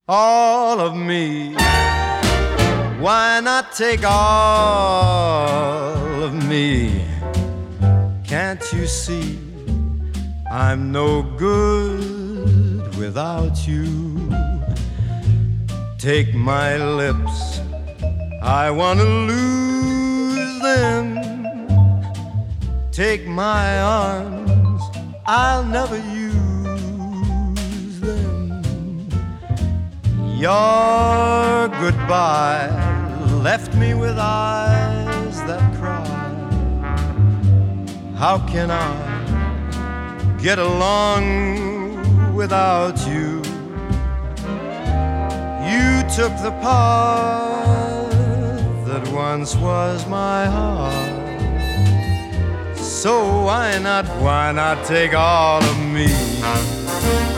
all of me. Why not take all of me? Can't you see I'm no good without you? Take my lips, I want to lose them. Take my arms, I'll never use them. Your goodbye left me with eyes that cry. How can I get along without you? You took the part that once was my heart. So why not take all of me?